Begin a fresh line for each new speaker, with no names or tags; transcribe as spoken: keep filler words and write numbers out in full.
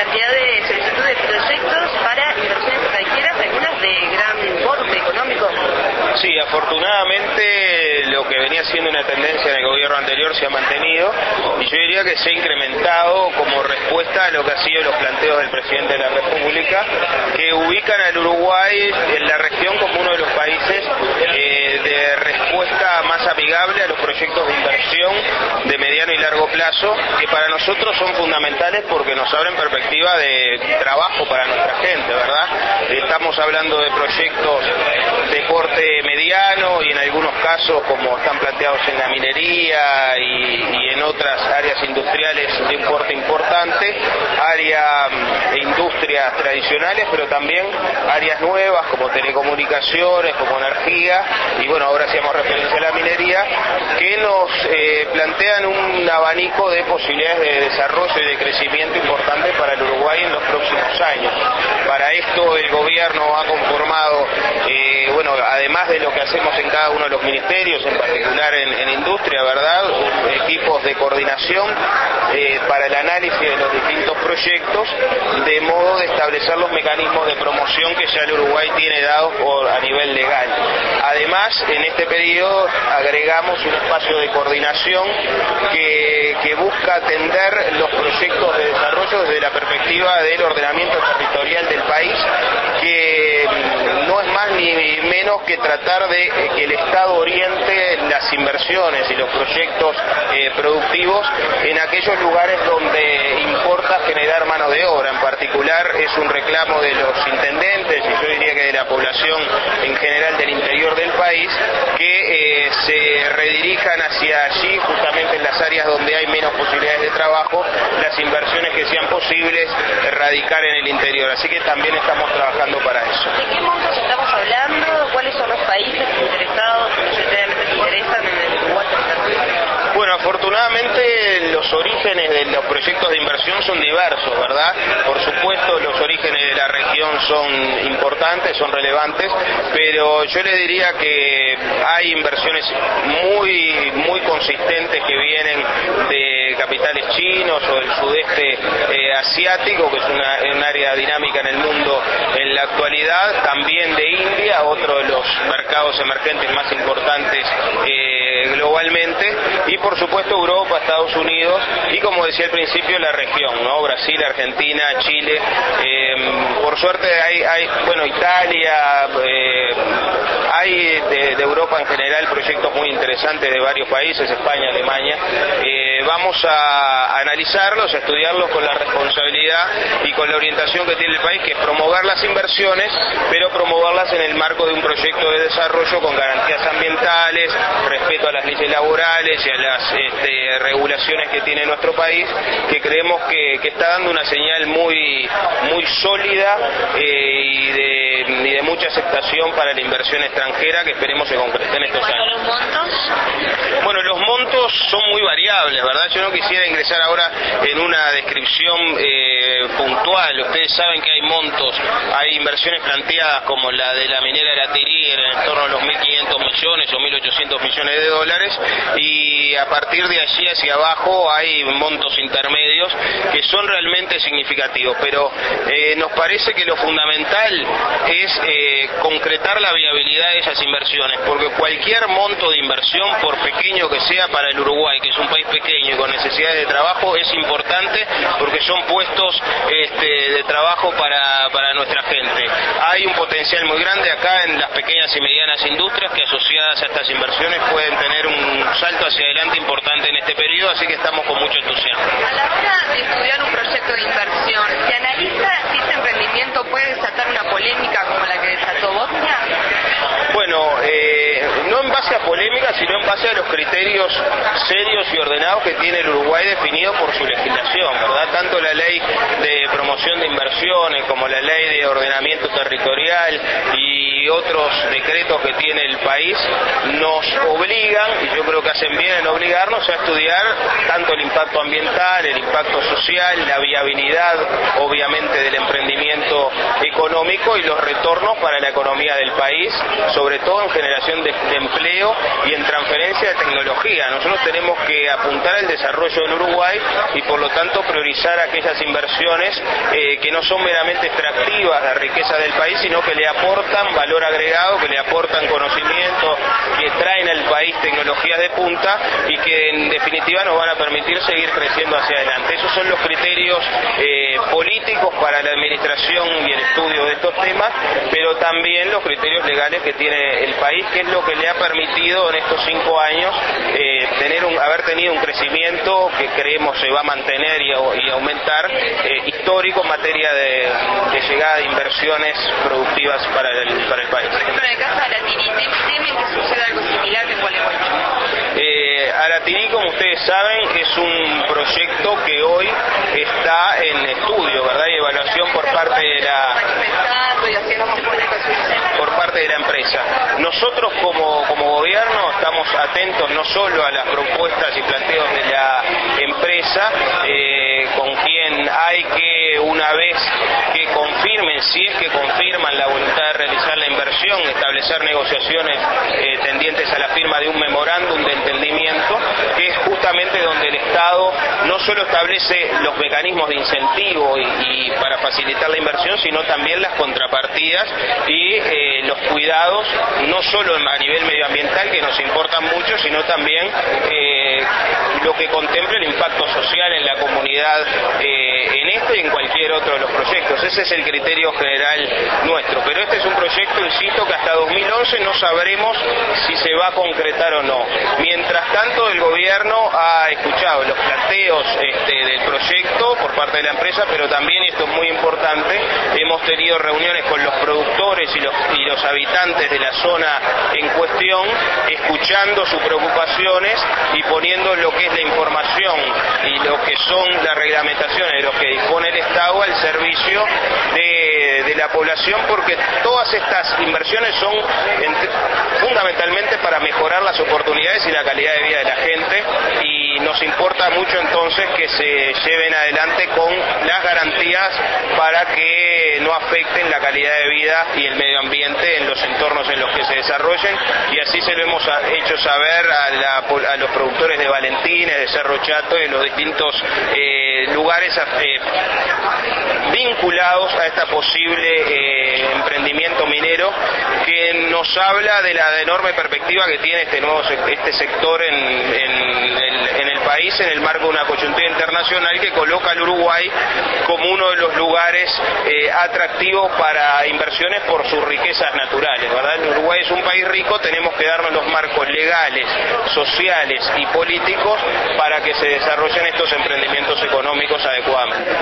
cantidad de solicitudes de proyectos para inversiones extranjeras, algunas de gran importe económico.
Sí, afortunadamente lo que venía siendo una tendencia en el gobierno anterior se ha mantenido y yo diría que se ha incrementado como respuesta a lo que han sido los planteos del presidente de la República, que ubican al Uruguay en la región como uno de los países eh, de respuesta más amigable a los proyectos de inversión de mediano y largo plazo, que para nosotros son fundamentales porque nos abren perspectiva de trabajo para nuestra gente, ¿verdad? Estamos hablando de proyectos de porte mediano y en algunos casos, como están planteados en la minería y, y en otras áreas industriales de un porte importante, áreas e industrias tradicionales, pero también áreas nuevas como telecomunicaciones, como energía, y bueno, ahora hacíamos referencia a la minería, que nos eh, plantean un abanico de posibilidades de desarrollo y de crecimiento importante para el Uruguay en los próximos años. Para esto el gobierno ha conformado, eh, bueno, además de lo que hacemos en cada uno de los ministerios, en particular en, en industria, ¿verdad?, equipos de coordinación eh, para el análisis de los distintos proyectos, de modo de establecer los mecanismos de promoción que ya el Uruguay tiene dados por, a nivel legal. Además, en este periodo agregamos un espacio de coordinación que, que busca atender los proyectos de desarrollo desde la perspectiva del ordenamiento territorial del país, que no es más ni menos que tratar de eh, que el Estado oriente las inversiones y los proyectos eh, productivos en aquellos lugares donde importa generar mano de obra. En particular es un reclamo de los intendentes y yo diría que de la población en general del interior del país, que eh, se redirijan hacia allí, justamente en las áreas donde hay menos posibilidades de trabajo, las inversiones que sean posibles radicar en el interior. Así que también estamos trabajando para eso.
¿De qué montos estamos hablando? ¿Cuáles son los países interesados, mayoritariamente se interesan en el Uruguay?
Bueno, afortunadamente los orígenes de los proyectos de inversión son diversos, ¿verdad? Por supuesto los orígenes de la región son importantes, son relevantes, pero yo le diría que hay inversiones muy, muy consistentes que vienen de capitales chinos o del sudeste eh, asiático, que es una, un área dinámica en el mundo en la actualidad, también de India, otro de los mercados emergentes más importantes eh, globalmente, y por supuesto Europa, Estados Unidos y, como decía al principio, la región, ¿no? Brasil, Argentina, Chile, eh, por suerte hay, hay bueno, Italia, eh, hay de, de Europa en general proyectos muy interesantes de varios países, España, Alemania. Eh, vamos a analizarlos, a estudiarlos con la responsabilidad y con la orientación que tiene el país, que es promover las inversiones, pero promoverlas en el marco de un proyecto de desarrollo con garantías ambientales, respeto a las leyes laborales y a las este, regulaciones que tiene nuestro país, que creemos que, que está dando una señal muy, muy sólida eh, y, de, y de mucha aceptación para la inversión extranjera, que esperemos se concrete en estos años.
¿Los montos?
Bueno, los montos son muy variables, ¿verdad? Yo no quisiera ingresar ahora en una descripción eh, puntual. Ustedes saben que hay montos, hay inversiones planteadas como la de la minera de la Tirier en torno a los mil quinientos millones o mil ochocientos millones de dólares, y a partir de allí hacia abajo hay montos intermedios que son realmente significativos, pero eh, nos parece que lo fundamental es eh, concretar la viabilidad de esas inversiones, porque cualquier monto de inversión, por pequeño que sea para el Uruguay, que es un país pequeño y con necesidades de trabajo, es importante porque son puestos este, de trabajo para, para nuestra gente. Hay un potencial muy grande acá en las pequeñas y medianas industrias que, asociadas a estas inversiones, pueden tener un salto hacia adelante importante en este periodo, así que estamos con mucho entusiasmo.
A la hora de estudiar un proyecto de inversión, ¿se analiza si ese emprendimiento puede desatar una polémica como la que desató Bosnia?
Bueno, eh, no en base a polémica, sino en base a los criterios serios y ordenados que tiene el Uruguay definido por su legislación, ¿verdad? Tanto la ley de promoción de inversiones como la ley de ordenamiento territorial y otros decretos que tiene el país nos obligan, y yo creo que hacen bien en obligarnos a estudiar tanto el impacto ambiental, el impacto social, la viabilidad obviamente del emprendimiento económico y los retornos para la economía del país, sobre todo en generación de, de empleo y en transferencia de tecnología. Nosotros tenemos que apuntar al desarrollo del Uruguay y por lo tanto priorizar aquellas inversiones eh, que no son meramente extractivas de la riqueza del país, sino que le aportan valor agregado, que le aportan conocimiento, que traen al país tecnologías de punta y que en definitiva nos van a permitir seguir creciendo hacia adelante. Esos son los criterios eh, políticos para la administración y el estudio de estos temas, pero también los criterios legales que tiene el país, que es lo que le ha permitido en estos cinco años eh, tener un, haber tenido un crecimiento que creemos se va a mantener y, y aumentar, eh, histórico en materia de, de llegada de inversiones productivas para el, para el país.
Por ejemplo, en el caso de Aratiri, ¿temen que suceda algo similar que en Gualeguaychú?
Eh, Aratiri, como ustedes saben, es un proyecto que hoy está en estudio, ¿verdad? Y evaluación por parte de la por parte de la empresa. Nosotros como, como gobierno estamos atentos no solo a las propuestas y planteos de la empresa, eh, con quien hay que, una vez que confirmen, si es que confirman la voluntad de realizar la inversión, establecer negociaciones eh, tendientes a la firma de un memorándum de entendimiento, que es justamente donde el Estado no solo establece los mecanismos de incentivo y, y para facilitar la inversión, sino también las contrapartidas y eh, los cuidados, no solo a nivel medioambiental, que nos importan mucho, sino también eh, lo que contemple el impacto social en la comunidad, eh, en este y en cualquier otro de los proyectos. Ese es el criterio general nuestro, pero este es un proyecto, insisto, que hasta dos mil once no sabremos si se va a concretar o no. Mientras tanto, el gobierno ha escuchado los planteos este, del proyecto por parte de la empresa, pero también, y esto es muy importante, hemos tenido reuniones con los productores y los, y los habitantes de la zona en cuestión, escuchando sus preocupaciones y poniendo lo que es la información y lo que son las reglamentaciones de los que dispone el Estado al servicio de, de la población, porque todas estas inversiones son entre, fundamentalmente para mejorar las oportunidades y la calidad de vida de la gente, y nos importa mucho entonces que se lleven adelante con las garantías para que no afecten la calidad de vida y el medio ambiente en los entornos en los que se desarrollen, y así se lo hemos hecho saber a, la, a los productores de Valentines, de Cerro Chato y de los distintos eh, lugares eh, vinculados a esta posible eh, emprendimiento minero, que nos habla de la enorme perspectiva que tiene este nuevo este sector en, en, el, en el país, en el marco de una coyuntura internacional que coloca al Uruguay como uno de los lugares eh, atractivos para inversiones por sus riquezas naturales, ¿verdad? El Uruguay es un país rico, tenemos que darnos los marcos legales, sociales y políticos para que se desarrollen estos emprendimientos económicos adecuadamente.